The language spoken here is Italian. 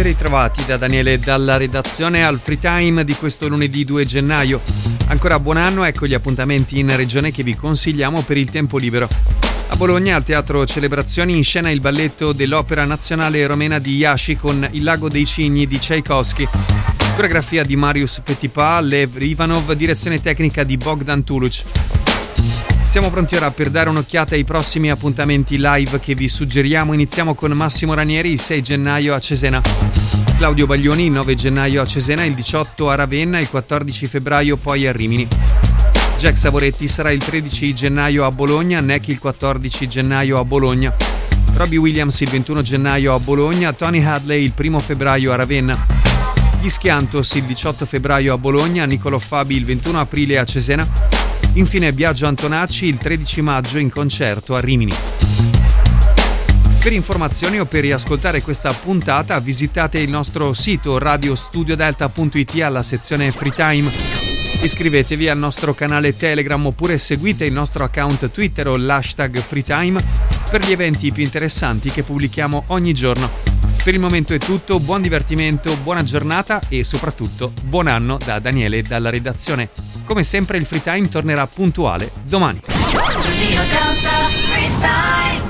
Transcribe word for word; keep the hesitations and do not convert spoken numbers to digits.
Ben ritrovati da Daniele dalla redazione al Free Time di questo lunedì due gennaio. Ancora buon anno, ecco gli appuntamenti in regione che vi consigliamo per il tempo libero. A Bologna, al Teatro Celebrazioni, in scena il balletto dell'Opera Nazionale Romena di Iași con Il Lago dei Cigni di Tchaikovsky. Coreografia di Marius Petipa, Lev Ivanov, direzione tecnica di Bogdan Tuluc. Siamo pronti ora per dare un'occhiata ai prossimi appuntamenti live che vi suggeriamo. Iniziamo con Massimo Ranieri il sei gennaio a Cesena, Claudio Baglioni il nove gennaio a Cesena, il diciotto a Ravenna, il quattordici febbraio poi a Rimini. Jack Savoretti sarà il tredici gennaio a Bologna, Neck il quattordici gennaio a Bologna, Robbie Williams il ventuno gennaio a Bologna, Tony Hadley il primo febbraio a Ravenna, Gli Schiantos il diciotto febbraio a Bologna, Niccolò Fabi il ventuno aprile a Cesena. Infine Biagio Antonacci il tredici maggio in concerto a Rimini. Per informazioni o per riascoltare questa puntata visitate il nostro sito radio studio delta punto it alla sezione Free Time. Iscrivetevi al nostro canale Telegram oppure seguite il nostro account Twitter o l'hashtag FreeTime per gli eventi più interessanti che pubblichiamo ogni giorno. Per il momento è tutto, buon divertimento, buona giornata e soprattutto buon anno da Daniele dalla redazione. Come sempre il Free Time tornerà puntuale domani. Studio Delta Free Time.